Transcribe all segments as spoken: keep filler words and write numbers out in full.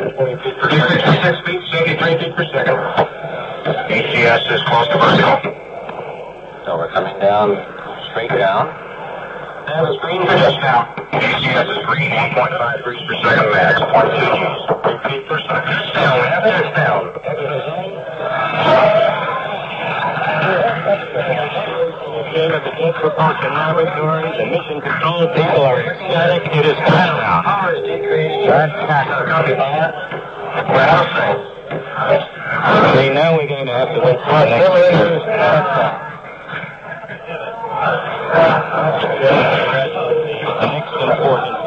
twenty feet per second. fifty-six feet, seventy-three feet per second. A C S is close to vertical. So we're coming down, straight down. And it's green for just now. A C S is green, one point five degrees per second max, zero point two Gs. three feet per second. Just down, half inch down. Came at the jet propulsion laboratory. The mission control people are ecstatic. It is flat now. Power is decreased. Fantastic. Copy that. We're out of sync. See, now we're going to have to wait for the next year. The next important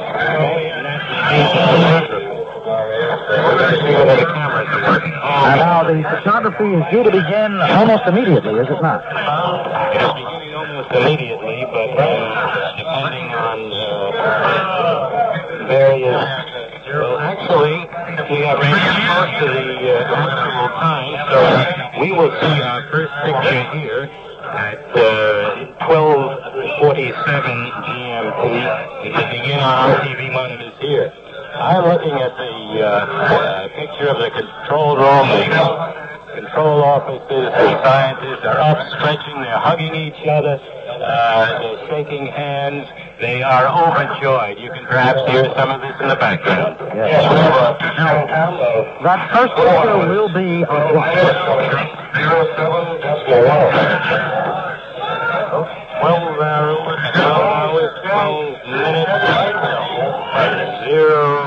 We're going to see whether the cameras are working. And now the photography is due to begin almost immediately, is it not? It is beginning almost immediately, but uh, depending on uh, various... Well, actually, we are very close to the uh, actual time, so we will see our first picture here at uh, twelve forty-seven G M T. We can begin on our T V monitors here. I'm looking at the uh, uh, picture of the control room. The control officers, the scientists are up, stretching, they're hugging each other, uh, they're shaking hands. They are overjoyed. You can perhaps hear some of this in the background. Yes, we have a zero pound. That first picture will be of what? Zero seven decimal one. twelve hours, twelve hours, twelve minutes, zero